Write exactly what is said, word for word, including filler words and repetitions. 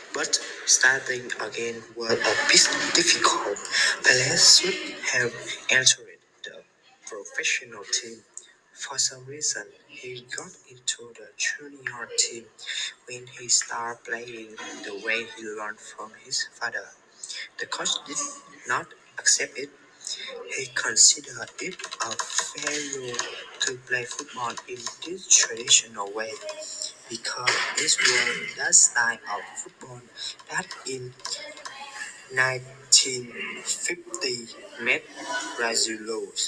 But starting again was a bit difficult. Pelé should have entered the professional team. For some reason, he got into the junior team when he started playing the way he learned from his father. The coach did not accept it. He considered it a failure to play football in this traditional way because this was the style of football that in nineteen fifty made Brazil lose.